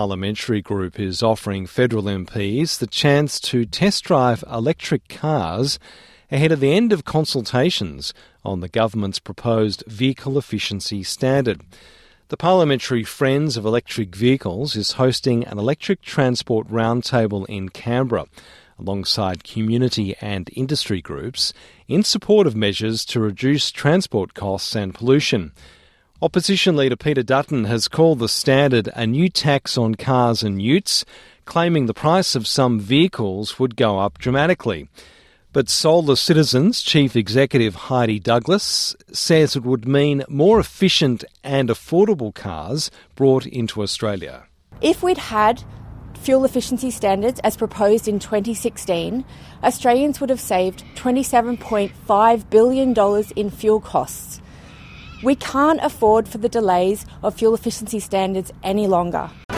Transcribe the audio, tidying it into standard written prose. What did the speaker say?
parliamentary group is offering federal MPs the chance to test drive electric cars ahead of the end of consultations on the government's proposed vehicle efficiency standard. The Parliamentary Friends of Electric Vehicles is hosting an electric transport roundtable in Canberra, alongside community and industry groups, in support of measures to reduce transport costs and pollution. Opposition leader Peter Dutton has called the standard a new tax on cars and utes, claiming the price of some vehicles would go up dramatically. But Solar Citizens Chief Executive Heidi Douglas says it would mean more efficient and affordable cars brought into Australia. If we'd had fuel efficiency standards as proposed in 2016, Australians would have saved $27.5 billion in fuel costs. We can't afford for the delays of fuel efficiency standards any longer.